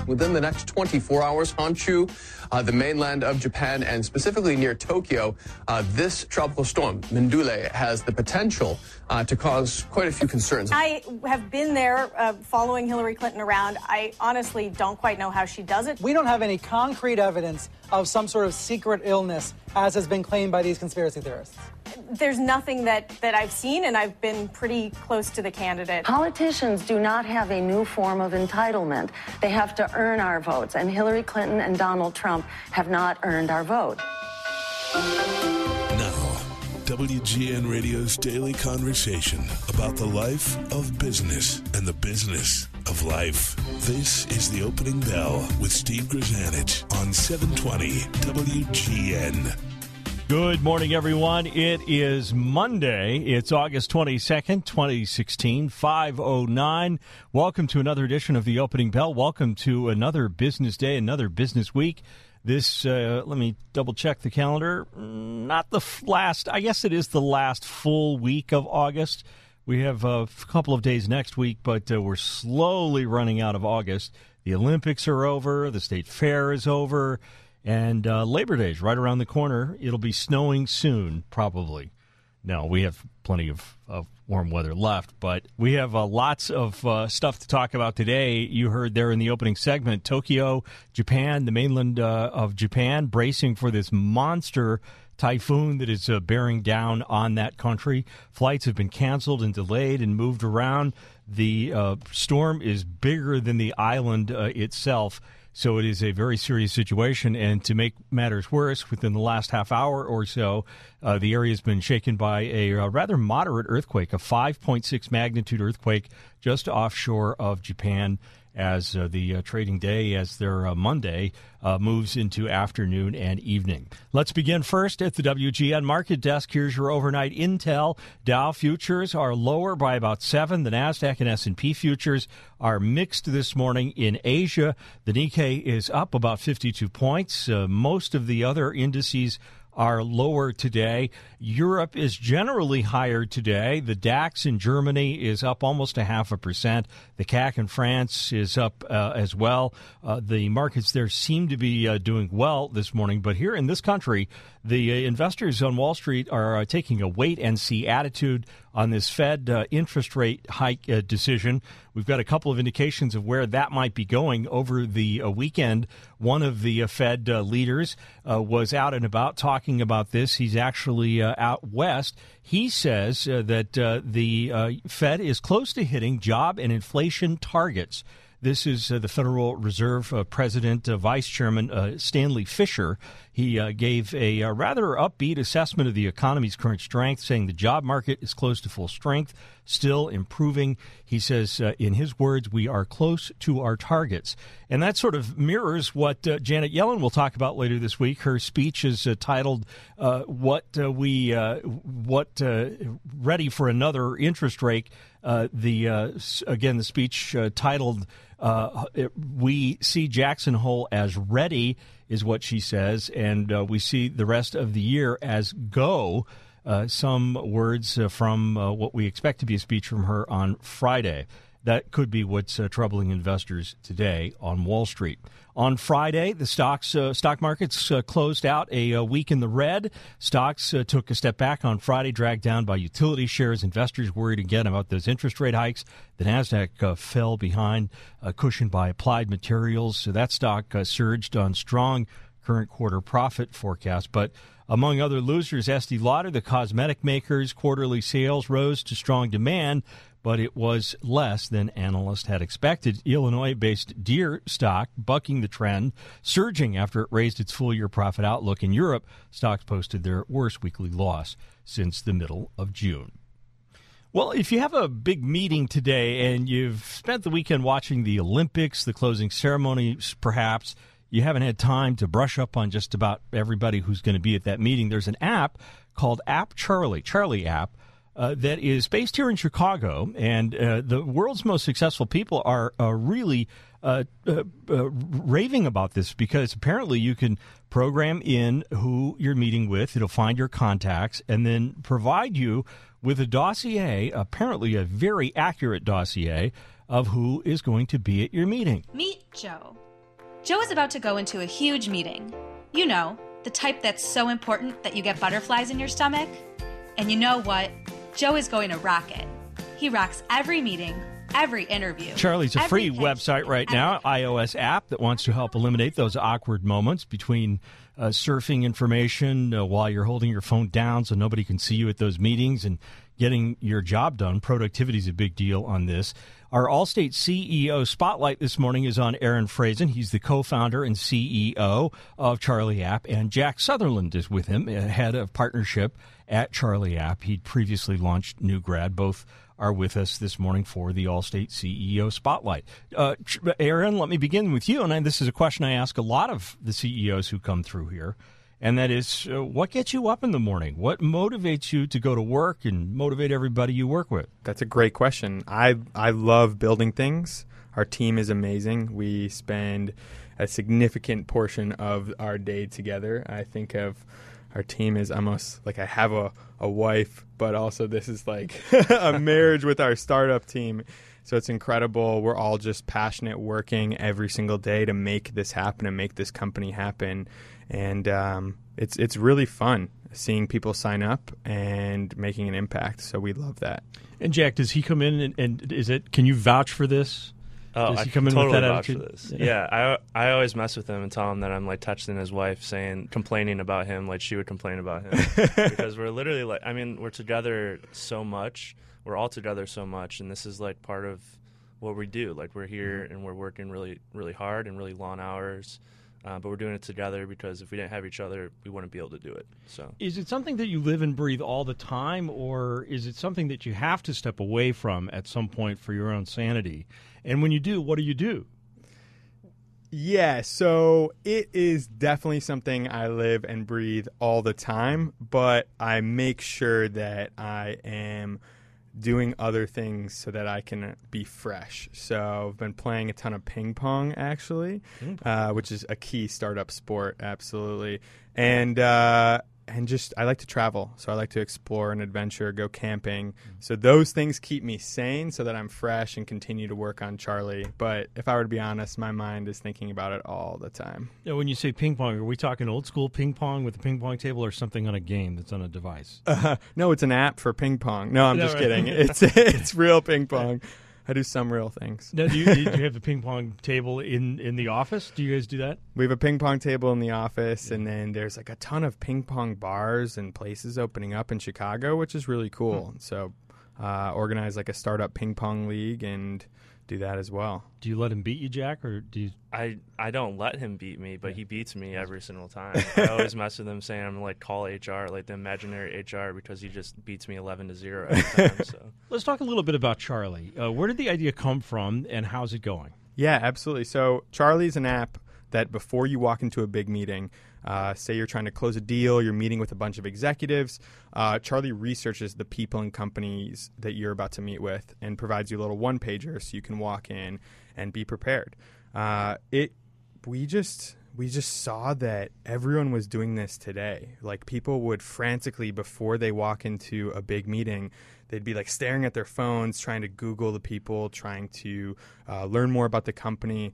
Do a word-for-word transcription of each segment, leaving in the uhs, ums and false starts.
within the next twenty-four hours. Honshu, uh, the mainland of Japan, and specifically near Tokyo, uh, this tropical storm, Mindule, has the potential uh, to cause quite a few concerns. I have been there uh, following Hillary Clinton around. I honestly don't quite know how she does it. We don't have any concrete evidence of some sort of secret illness, as has been claimed by these conspiracy theorists. There's nothing that, that I've seen, and I've been pretty close to the candidate. Politicians do not have a new form of entitlement. They have to earn our votes, and Hillary Clinton and Donald Trump have not earned our vote. Now, W G N Radio's daily conversation about the life of business and the business of life. This is The Opening Bell with Steve Grzanich on seven twenty W G N. Good morning, everyone. It is Monday. It's August twenty-second, twenty sixteen, five oh nine. Welcome to another edition of The Opening Bell. Welcome to another business day, another business week. This, uh, let me double check the calendar. Not the last, I guess it is the last full week of August. We have a couple of days next week, but uh, we're slowly running out of August. The Olympics are over. The State Fair is over. And uh, Labor Day is right around the corner. It'll be snowing soon, probably. No, we have plenty of, of warm weather left, but we have uh, lots of uh, stuff to talk about today. You heard there in the opening segment, Tokyo, Japan, the mainland uh, of Japan, bracing for this monster typhoon that is uh, bearing down on that country. Flights have been canceled and delayed and moved around. The uh, storm is bigger than the island uh, itself. So it is a very serious situation, and to make matters worse, within the last half hour or so, uh, the area has been shaken by a uh, rather moderate earthquake, a five point six magnitude earthquake just offshore of Japan, as uh, the uh, trading day, as their uh, Monday, uh, moves into afternoon and evening. Let's begin first at the W G N market desk. Here's your overnight intel. Dow futures are lower by about seven. The NASDAQ and S and P futures are mixed this morning in Asia. The Nikkei is up about fifty-two points. Uh, most of the other indices are lower today. Europe is generally higher today. The DAX in Germany is up almost a half a percent. The C A C in France is up uh, as well. Uh, the markets there seem to be uh, doing well this morning. But here in this country, the uh, investors on Wall Street are uh, taking a wait-and-see attitude on this Fed uh, interest rate hike uh, decision. We've got a couple of indications of where that might be going over the uh, weekend. One of the uh, Fed uh, leaders uh, was out and about talking about this. He's actually uh, out west. He says uh, that uh, the uh, Fed is close to hitting job and inflation targets. This is uh, the Federal Reserve uh, President, uh, Vice Chairman uh, Stanley Fischer. He uh, gave a, a rather upbeat assessment of the economy's current strength, saying the job market is close to full strength, still improving. He says, uh, in his words, we are close to our targets. And that sort of mirrors what uh, Janet Yellen will talk about later this week. Her speech is uh, titled, uh, "What uh, we uh, what uh, Ready for Another Interest Rate." Uh, the uh, again, the speech uh, titled, uh, "We See Jackson Hole as ready," is what she says, and uh, we see the rest of the year as go. Uh, some words uh, from uh, what we expect to be a speech from her on Friday. That could be what's uh, troubling investors today on Wall Street. On Friday, the stocks, uh, stock markets uh, closed out a, a week in the red. Stocks uh, took a step back on Friday, dragged down by utility shares. Investors worried again about those interest rate hikes. The NASDAQ uh, fell behind, uh, cushioned by Applied Materials. So that stock uh, surged on strong current quarter profit forecast. But among other losers, Estee Lauder, the cosmetic makers, quarterly sales rose to strong demand, but it was less than analysts had expected. Illinois-based Deere stock bucking the trend, surging after it raised its full-year profit outlook. In Europe, stocks posted their worst weekly loss since the middle of June. Well, if you have a big meeting today and you've spent the weekend watching the Olympics, the closing ceremonies perhaps, you haven't had time to brush up on just about everybody who's going to be at that meeting, there's an app called App Charlie, Charlie app, Uh, that is based here in Chicago, and uh, the world's most successful people are uh, really uh, uh, uh, raving about this, because apparently you can program in who you're meeting with. It'll find your contacts and then provide you with a dossier, apparently a very accurate dossier, of who is going to be at your meeting. Meet Joe. Joe is about to go into a huge meeting. You know, the type that's so important that you get butterflies in your stomach. And you know what? Joe is going to rock it. He rocks every meeting, every interview. Charlie's a free pitch, website right now, iOS app that wants to help eliminate those awkward moments between uh, surfing information uh, while you're holding your phone down so nobody can see you at those meetings and getting your job done. Productivity is a big deal on this. Our Allstate C E O Spotlight this morning is on Aaron Frazen. He's the co-founder and C E O of Charlie App, and Jack Sutherland is with him, head of partnership at Charlie App. He'd previously launched New Grad. Both are with us this morning for the Allstate C E O Spotlight. Uh, Aaron, let me begin with you, and I, this is a question I ask a lot of the C E Os who come through here, and that is, uh, what gets you up in the morning? What motivates you to go to work and motivate everybody you work with? That's a great question. I I love building things. Our team is amazing. We spend a significant portion of our day together. I think of our team as almost like I have a, a wife, but also this is like a marriage with our startup team. So it's incredible. We're all just passionate, working every single day to make this happen and make this company happen. And um, it's it's really fun seeing people sign up and making an impact. So we love that. And Jack, does he come in and, and is it? Can you vouch for this? Oh, does he I come in totally with that vouch attitude? for this. Yeah, I I always mess with him and tell him that I'm like texting his wife, saying complaining about him like she would complain about him because we're literally like I mean we're together so much. We're all together so much, and this is like part of what we do. Like we're here and we're working really really hard and really long hours. Uh, but we're doing it together because if we didn't have each other, we wouldn't be able to do it. So, is it something that you live and breathe all the time, or is it something that you have to step away from at some point for your own sanity? And when you do, what do you do? Yeah, so it is definitely something I live and breathe all the time, but I make sure that I am doing other things so that I can be fresh. So I've been playing a ton of ping pong, actually, uh, which is a key startup sport, absolutely. And uh, and just I like to travel, so I like to explore and adventure, go camping. So those things keep me sane so that I'm fresh and continue to work on Charlie. But if I were to be honest, my mind is thinking about it all the time. Now, when you say ping pong, are we talking old school ping pong with a ping pong table or something on a game that's on a device? Uh, no, it's an app for ping pong. No, I'm No, just right. kidding. It's it's real ping pong. I do some real things. Now, do you, do you have a ping pong table in, in the office? Do you guys do that? We have a ping pong table in the office, and then there's like a ton of ping pong bars and places opening up in Chicago, which is really cool. Hmm. So uh, organize like a startup ping pong league and do that as well. Do you let him beat you, Jack, or do you? I, I don't let him beat me, but he beats me every single time. I always mess with him saying I'm like call H R, like the imaginary H R, because he just beats me eleven to zero every time. So let's talk a little bit about Charlie. Uh, where did the idea come from, and how's it going? Yeah, absolutely. So Charlie's an app that before you walk into a big meeting, uh, say you're trying to close a deal, you're meeting with a bunch of executives, uh, Charlie researches the people and companies that you're about to meet with and provides you a little one-pager so you can walk in and be prepared. Uh, it we just we just saw that everyone was doing this today. Like people would frantically, before they walk into a big meeting, they'd be like staring at their phones, trying to Google the people, trying to uh, learn more about the company.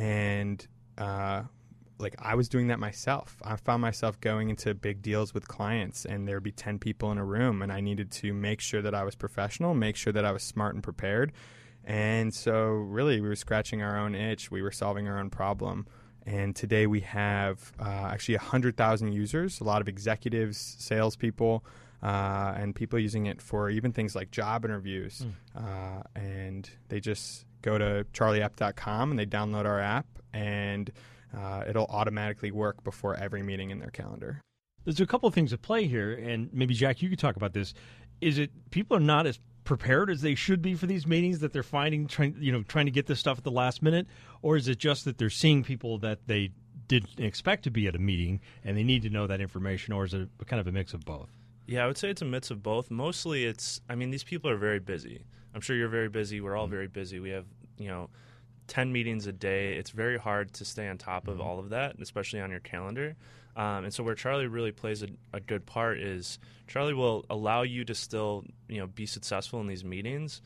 And uh, like I was doing that myself. I found myself going into big deals with clients, and there'd be ten people in a room, and I needed to make sure that I was professional, make sure that I was smart and prepared. And so really we were scratching our own itch. We were solving our own problem. And today we have uh, actually one hundred thousand users, a lot of executives, salespeople, uh, and people using it for even things like job interviews. Mm. Uh, and they just go to charlie app dot com and they download our app, and uh, it'll automatically work before every meeting in their calendar. There's a couple of things at play here, and maybe, Jack, you could talk about this. Is it people are not as prepared as they should be for these meetings, that they're finding, trying, you know, trying to get this stuff at the last minute? Or is it just that they're seeing people that they didn't expect to be at a meeting and they need to know that information? Or is it a, kind of a mix of both? Yeah, I would say it's a mix of both. Mostly it's, I mean, these people are very busy. I'm sure you're very busy. We're all very busy. We have, you know, ten meetings a day. It's very hard to stay on top of all of that, especially on your calendar. Um, and so where Charlie really plays a, a good part is Charlie will allow you to still, you know, be successful in these meetings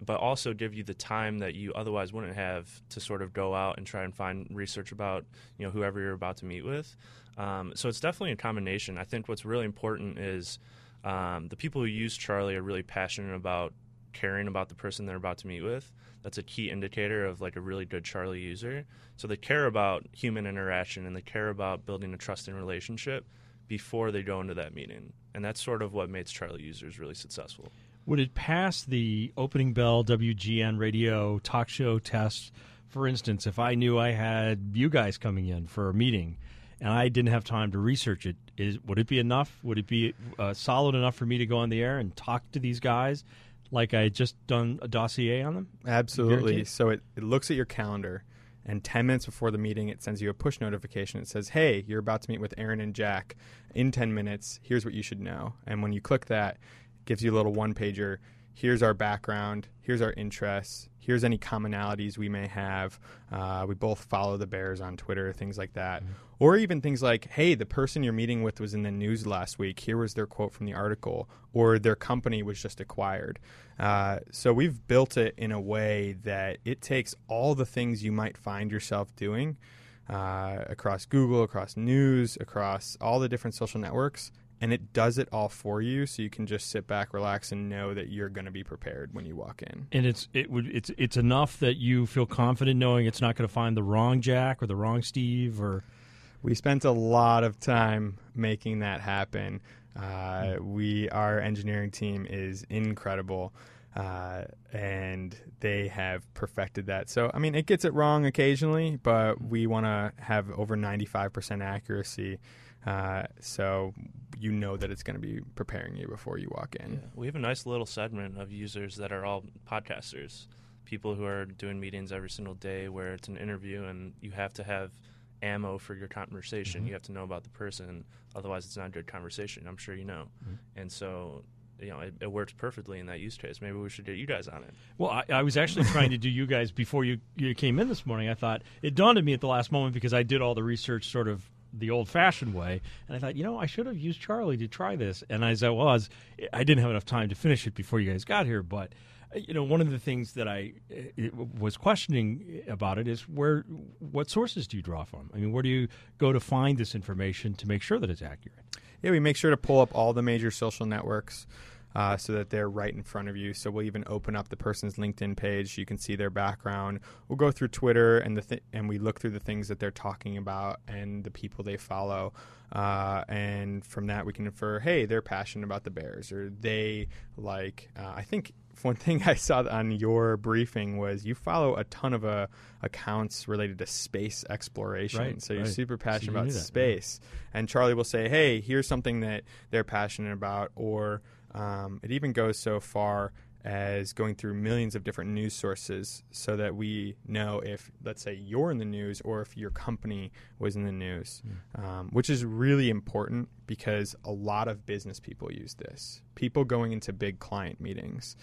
but also give you the time that you otherwise wouldn't have to sort of go out and try and find research about, you know, whoever you're about to meet with. Um, so it's definitely a combination. I think what's really important is um, the people who use Charlie are really passionate about caring about the person they're about to meet with. That's a key indicator of like a really good Charlie user. So they care about human interaction and they care about building a trusting relationship before they go into that meeting. And that's sort of what makes Charlie users really successful. Would it pass the Opening Bell W G N radio talk show test? For instance, if I knew I had you guys coming in for a meeting and I didn't have time to research it, is would it be enough? Would it be uh, solid enough for me to go on the air and talk to these guys like I had just done a dossier on them? Absolutely. Guaranteed? So it, it looks at your calendar, and ten minutes before the meeting, it sends you a push notification. It says, hey, you're about to meet with Aaron and Jack in ten minutes. Here's what you should know. And when you click that, it gives you a little one-pager. Here's our background. Here's our interests. Here's any commonalities we may have. Uh, we both follow the Bears on Twitter, things like that. Mm-hmm. Or even things like, hey, the person you're meeting with was in the news last week. Here was their quote from the article. Or their company was just acquired. Uh, so we've built it in a way that it takes all the things you might find yourself doing uh, across Google, across news, across all the different social networks, and it does it all for you, so you can just sit back, relax, and know that you're going to be prepared when you walk in. And it's it would it's it's enough that you feel confident knowing it's not going to find the wrong Jack or the wrong Steve. Or we spent a lot of time making that happen. Uh, mm. We our engineering team is incredible, uh, and they have perfected that. So I mean, it gets it wrong occasionally, but we want to have over ninety-five percent accuracy. Uh, so you know that it's going to be preparing you before you walk in. Yeah. We have a nice little segment of users that are all podcasters, people who are doing meetings every single day where it's an interview and you have to have ammo for your conversation. Mm-hmm. You have to know about the person, otherwise it's not a good conversation. I'm sure you know. Mm-hmm. And so, you know, it, it works perfectly in that use case. Maybe we should get you guys on it. Well, I, I was actually trying to do you guys before you, you came in this morning. I thought it dawned on me at the last moment because I did all the research sort of the old-fashioned way, and I thought, you know, I should have used Charlie to try this. And as I was, I didn't have enough time to finish it before you guys got here. But, you know, one of the things that I was questioning about it is where, what sources do you draw from? I mean, where do you go to find this information to make sure that it's accurate? Yeah, we make sure to pull up all the major social networks uh, so that they're right in front of you. So we'll even open up the person's LinkedIn page. You can see their background. We'll go through Twitter and the th- and we look through the things that they're talking about and the people they follow. Uh, and from that, we can infer, hey, they're passionate about the Bears, or they like, uh, I think one thing I saw on your briefing was you follow a ton of uh, accounts related to space exploration. Right, so you're right. super passionate so about space. Yeah. And Charlie will say, hey, here's something that they're passionate about. Or um, it even goes so far as going through millions of different news sources so that we know if, let's say, you're in the news or if your company was in the news, mm. um, which is really important because a lot of business people use this. People going into big client meetings.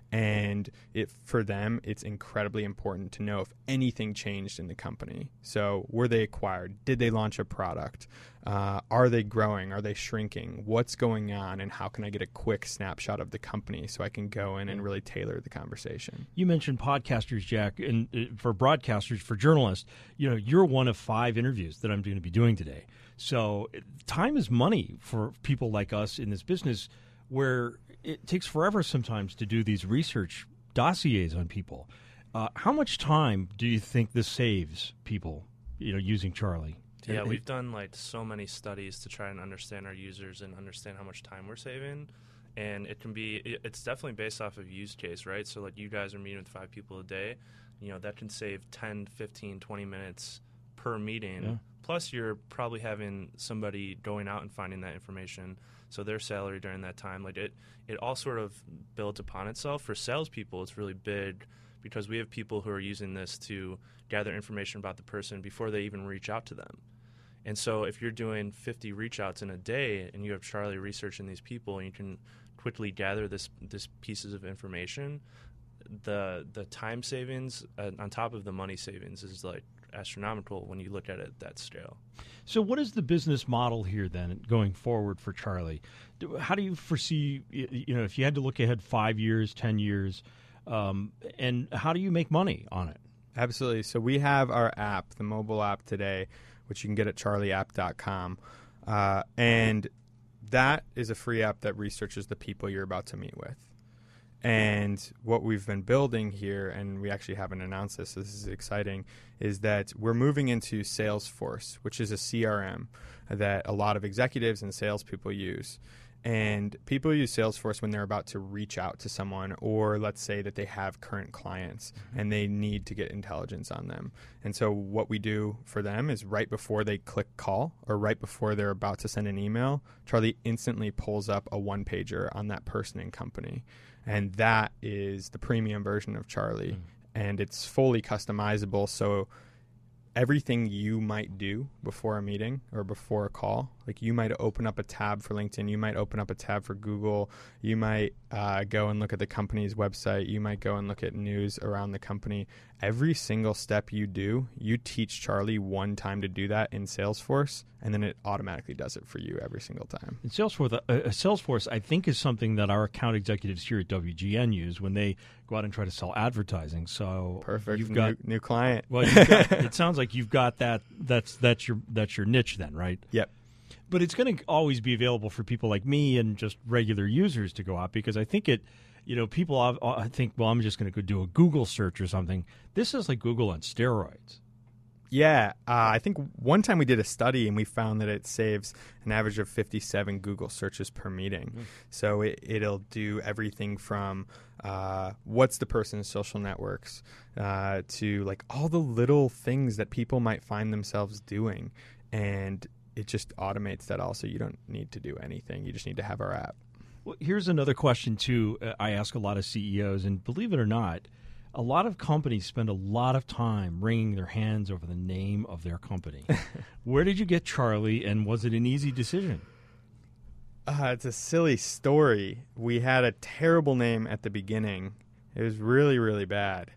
And it, for them, it's incredibly important to know if anything changed in the company. So were they acquired? Did they launch a product? Uh, are they growing? Are they shrinking? What's going on? And how can I get a quick snapshot of the company so I can go in and really tailor the conversation? You mentioned podcasters, Jack, and uh, for broadcasters, for journalists, you know, you're one of five interviews that I'm going to be doing today. So time is money for people like us in this business where it takes forever sometimes to do these research dossiers on people. Uh, how much time do you think this saves people, you know, using Charlie? Yeah, we've done like so many studies to try and understand our users and understand how much time we're saving. And it can be, it's definitely based off of use case, right? So like you guys are meeting with five people a day, you know, that can save ten, fifteen, twenty minutes per meeting. Yeah. Plus you're probably having somebody going out and finding that information. So their salary during that time, like it, it all sort of builds upon itself. For salespeople, it's really big because we have people who are using this to gather information about the person before they even reach out to them. And so if you're doing fifty reach outs in a day and you have Charlie researching these people and you can quickly gather this this pieces of information, the the time savings uh, on top of the money savings is like astronomical when you look at it at that scale. So what is the business model here then going forward for Charlie? How do you foresee, you know, if you had to look ahead five years, ten years, Um, and how do you make money on it? Absolutely. So we have our app, the mobile app today, which you can get at charlie app dot com. Uh, and that is a free app that researches the people you're about to meet with. And what we've been building here, and we actually haven't announced this, so this is exciting, is that we're moving into Salesforce, which is a C R M that a lot of executives and salespeople use. And people use Salesforce when they're about to reach out to someone, or let's say that they have current clients mm-hmm. and they need to get intelligence on them. And so what we do for them is right before they click call or right before they're about to send an email, Charlie instantly pulls up a one-pager on that person and company. And that is the premium version of Charlie. Mm-hmm. And it's fully customizable. So everything you might do before a meeting or before a call, like you might open up a tab for LinkedIn, you might open up a tab for Google, you might uh, go and look at the company's website, you might go and look at news around the company. Every single step you do, you teach Charlie one time to do that in Salesforce, and then it automatically does it for you every single time. And Salesforce, uh, Salesforce, I think, is something that our account executives here at W G N use when they go out and try to sell advertising. So perfect, you've new, got new client. Well, you've got, it sounds like you've got that. That's that's your that's your niche then, right? Yep. But it's going to always be available for people like me and just regular users to go out, because I think it, you know, people I think, well, I'm just going to go do a Google search or something. This is like Google on steroids. Yeah, uh, I think one time we did a study and we found that it saves an average of fifty-seven Google searches per meeting. Mm. So it, it'll do everything from uh, what's the person's social networks uh, to like all the little things that people might find themselves doing. And it just automates that all, so you don't need to do anything. You just need to have our app. Well, here's another question, too. Uh, I ask a lot of C E Os, and believe it or not, a lot of companies spend a lot of time wringing their hands over the name of their company. Where did you get Charlie, and was it an easy decision? Uh, it's a silly story. We had a terrible name at the beginning. It was really, really bad.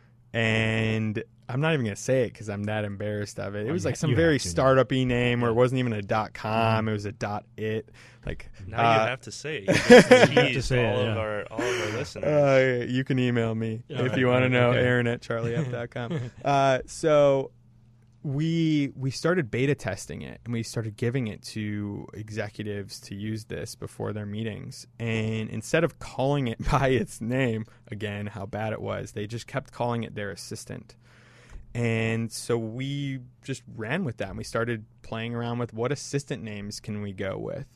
And I'm not even going to say it because I'm that embarrassed of it. It was like some very startup-y name, or it wasn't even a dot com. It was a dot it. Like now uh, you have to say it. You have to say all it, of yeah. our all of our listeners. Uh, you can email me all if right, you want right, to know. okay. Aaron at charlie app dot com. uh, so we we started beta testing it, and we started giving it to executives to use this before their meetings. And instead of calling it by its name, again, how bad it was, they just kept calling it their assistant. And so we just ran with that, and we started playing around with what assistant names can we go with.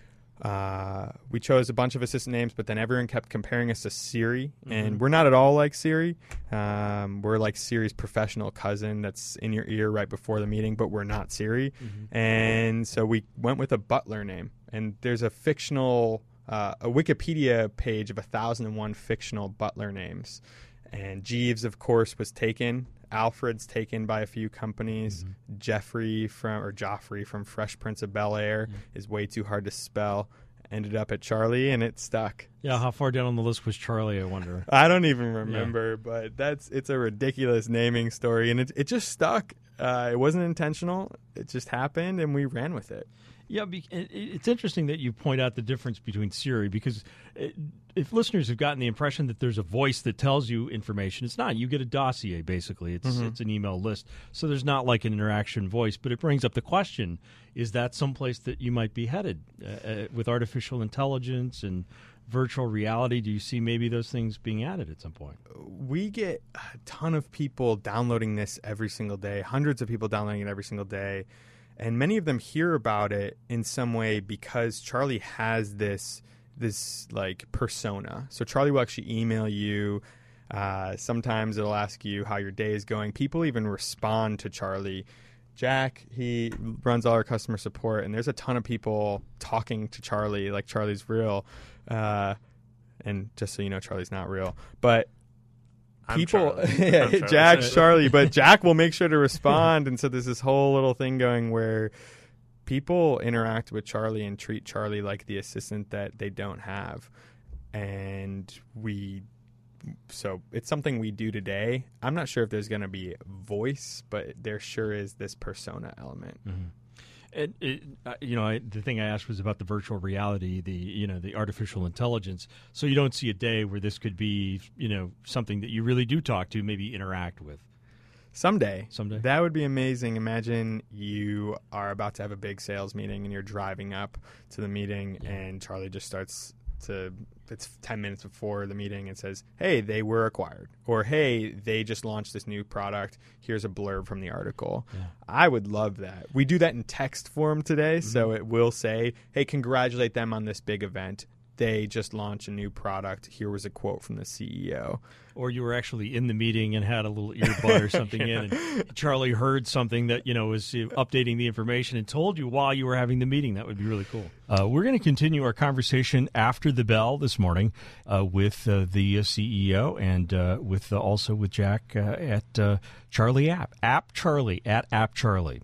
Uh, we chose a bunch of assistant names, but then everyone kept comparing us to Siri, mm-hmm. and we're not at all like Siri. Um, we're like Siri's professional cousin that's in your ear right before the meeting, but we're not Siri. Mm-hmm. And so we went with a butler name, and there's a fictional, uh, a Wikipedia page of one thousand one fictional butler names. And Jeeves, of course, was taken. Alfred's taken by a few companies. Mm-hmm. Jeffrey from or Joffrey from Fresh Prince of Bel-Air mm-hmm. is way too hard to spell. Ended up at Charlie, and it stuck. Yeah, how far down on the list was Charlie, I wonder? I don't even remember, yeah. but that's it's a ridiculous naming story, and it it just stuck. Uh, it wasn't intentional. It just happened, and we ran with it. Yeah, it's interesting that you point out the difference between Siri, because if listeners have gotten the impression that there's a voice that tells you information, it's not. You get a dossier, basically. It's mm-hmm. it's an email list. So there's not like an interaction voice, but it brings up the question, is that someplace that you might be headed uh, with artificial intelligence and virtual reality? Do you see maybe those things being added at some point? We get a ton of people downloading this every single day, hundreds of people downloading it every single day. And many of them hear about it in some way because Charlie has this this like persona. So Charlie will actually email you. Uh, sometimes it'll ask you how your day is going. People even respond to Charlie. Jack, he runs all our customer support, and there's a ton of people talking to Charlie like Charlie's real. Uh, and just so you know, Charlie's not real. But people, yeah, Charlie. Jack's Charlie, but Jack will make sure to respond. And so there's this whole little thing going where people interact with Charlie and treat Charlie like the assistant that they don't have. And we, so it's something we do today. I'm not sure if there's going to be voice, but there sure is this persona element. Mm-hmm. And it, uh, you know, I, the thing I asked was about the virtual reality, the you know, the artificial intelligence. So you don't see a day where this could be, you know, something that you really do talk to, maybe interact with. Someday. Someday. That would be amazing. Imagine you are about to have a big sales meeting and you're driving up to the meeting yeah. and Charlie just starts to, it's ten minutes before the meeting and says, hey, they were acquired. Or, hey, they just launched this new product. Here's a blurb from the article. Yeah. I would love that. We do that in text form today. Mm-hmm. So it will say, hey, congratulate them on this big event. They just launched a new product. Here was a quote from the C E O. Or you were actually in the meeting and had a little earbud or something yeah. in, and Charlie heard something that, you know, was updating the information and told you while you were having the meeting. That would be really cool. Uh, we're going to continue our conversation after the bell this morning uh, with uh, the uh, C E O and uh, with uh, also with Jack uh, at uh, Charlie App. App Charlie, at App Charlie.